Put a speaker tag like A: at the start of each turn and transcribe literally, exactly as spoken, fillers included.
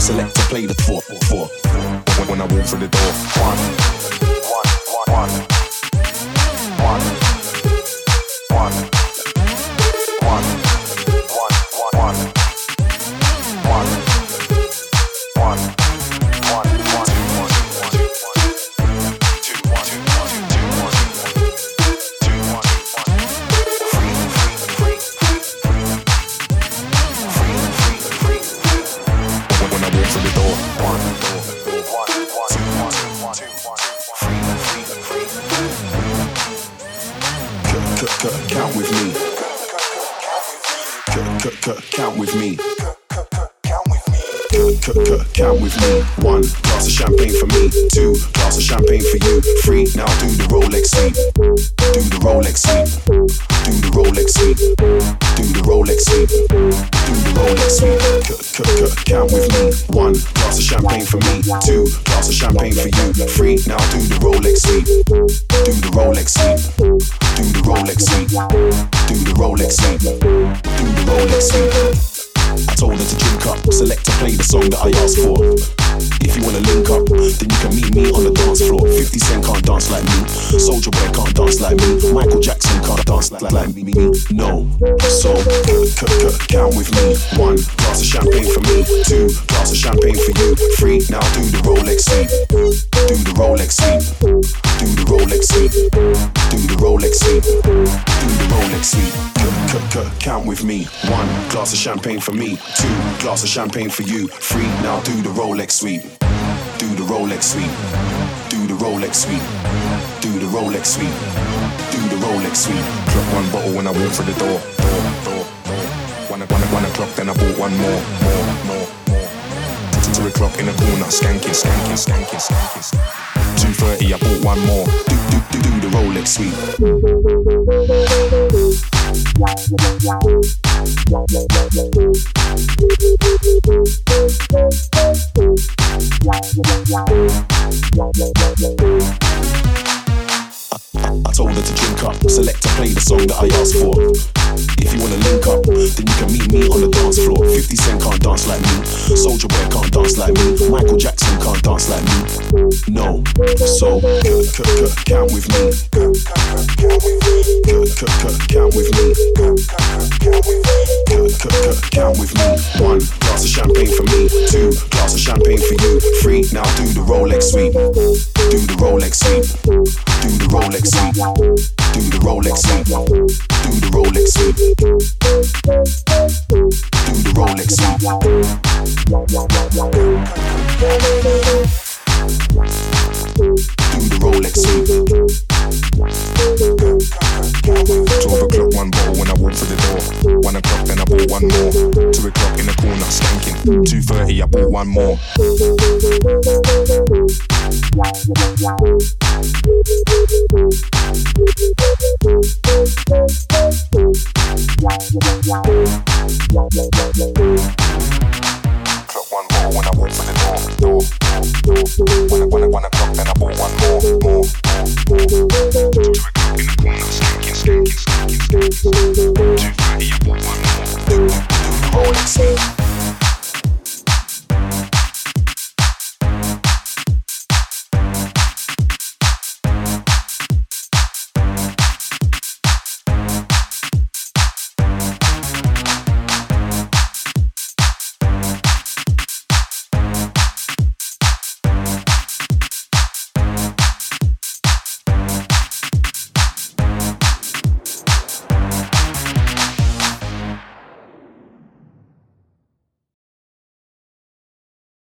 A: select to play the four, four. When, when I walk through the door, one, one, one, one, one, one, one, one, one, one, one, one, two, one, two, one, two, one, two, one, free, free, free, free, free, free, free, free. When I walk through the door, one, one, one, two, one, two, one, free, free, free. Count with me. Count with me. Count with me. One glass of champagne for me. Two glass of champagne for you. Three. Now do the Rolex sweep. Do the Rolex sweep. Do the Rolex sweep. Do the Rolex sweep. Do the Rolex sweep. Count with me. One glass of champagne for me. Two glass of champagne for you. Three. Now do the Rolex sweep. Do the Rolex sweep. Do the Rolex sweep. Do the Rolex sweep. Do the Rolex sweep. I told her to drink up, select to play the song that I asked for. If you wanna link up, then you can meet me on the dance floor. fifty Cent can't dance like me. Soulja Boy can't dance like me. Michael Jackson can't dance like, like me, me, no. So, count with me. One glass of champagne for me. Two glass of champagne for you. Three, now do the Rolex sweep. Do the Rolex sweep. Do the Rolex sweep. Do the Rolex sweep. Do the Rolex sweep. Count with me. One glass of champagne for me. Two glass of champagne for you. Three, now do the Rolex sweep. Do the Rolex sweep. Do the Rolex sweep. Do the Rolex sweep. Do the Rolex sweep. Clock one bottle when I walk through the door. Door, door, door. One, one, one o'clock, then I bought one more, more, more, more. Two o'clock in the corner, skanking, skanking, skanking, skanking. Two thirty, I bought one more. Do, do, do, do the Rolex sweep. I, I told her to drink up, select to play the song that I asked for. If you wanna link up, then you can meet me on the dance floor. fifty Cent can't dance like me. Soulja Boy can't dance like me. Michael Jackson can't dance like me. No, so count with me. Count with me. Count with me. One glass of champagne for me. Two glass of champagne for you. Three, now do the Rolex sweep. Do the Rolex sweep. Do the Rolex sweep. Do the Rolex sweep. Do the Rolex sweep. Do the Rolex sweep. Do the Rolex sweep. Twelve o'clock, one bottle when I walk through the door. One o'clock, then I bought one more. Two o'clock in the corner, skanking. Two thirty, I bought one more. Clock one bottle when I walk through the door. Door, door, door. One, one, one o'clock, then I bought one more, more, more, more.